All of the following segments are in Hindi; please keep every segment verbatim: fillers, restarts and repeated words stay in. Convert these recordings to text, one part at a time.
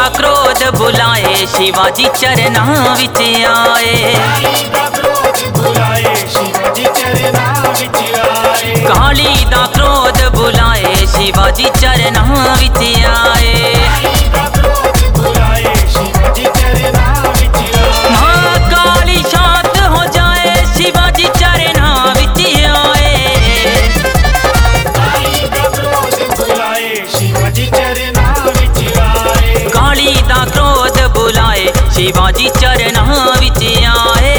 दा क्रोध बुलाए शिवाजी चरनां विच आए। काली दा क्रोध बुलाए शिवाजी चरनां विच आए। महाकाली शांत हो जाए शिवाजी चरनां विच आए। काली दा क्रोध बुलाए शिवाजी चरनां विच आए।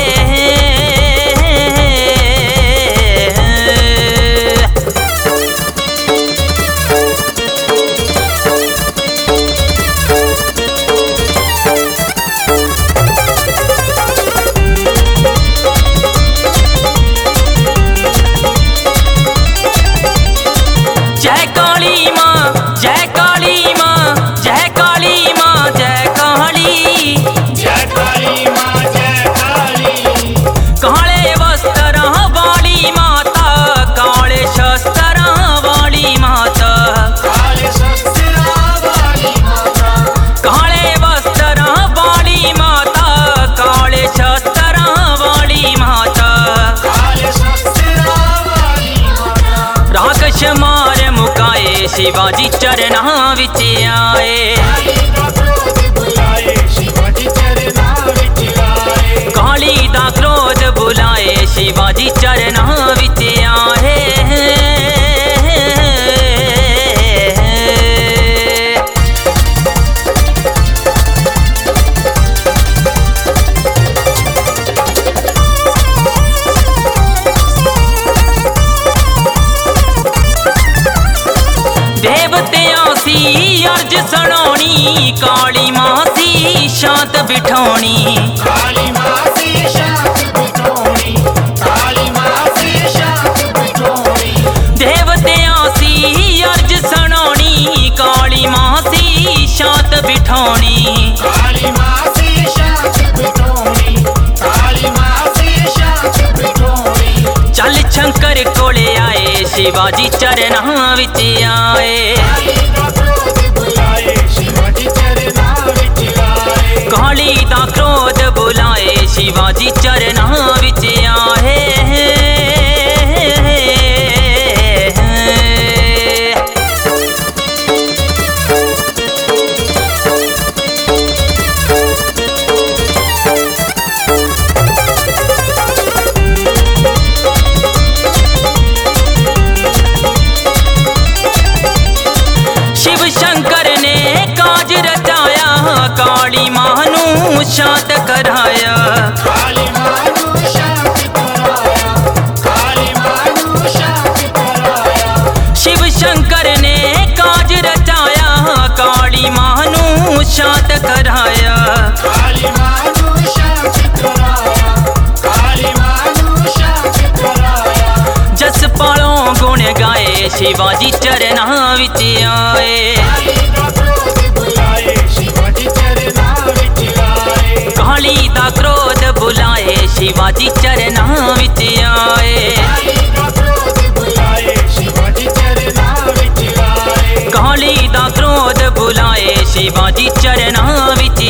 जय काली माँ जय काली माँ जय काली माँ जय काली। जय काली माँ जय काली। काले वस्त्रां वाली माता काले शस्त्रां वाली माता। काले शस्त्रां वाली माता। काले वस्त्रां वाली माता काले शस्त्रां वाली माता। काले शस्त्रां वाली माता। राक्षस मार मुकाए शिवाजी चरनां विच आए। काली दा क्रोध बुलाए शिवाजी चरनां विच आए। देवतियां सी अर्ज सुनानी काली मां सी शांत बिठानी। काली माँ सी शांत बिठानी। काली माँ सी शांत बिठानी। देवतियां सी अर्ज सुनानी काली मां सी शांत बिठानी। काली माँ सी शांत बिठानी। काली माँ सी शांत बिठानी। चल शंकर कोले आए शिवाजी चरनां विच आए। काली दा क्रोध बुलाए शिवाजी चरनां विच आए। शिव शंकर ने काज रचाया काली मां नू शांत कराया। काली माँ नू शांत कराया। काली माँ नू शांत कराया। शिव शंकर ने काज रचाया काली मां नू शांत कराया। काली माँ नू शांत कराया। काली माँ नू शांत कराया। जस पालों गुण गाए शिवाजी चरनां विच आए। काली दा क्रोध बुलाए शिवाजी चरनां विच आए। काली दा क्रोध बुलाए शिवाजी चरनां विच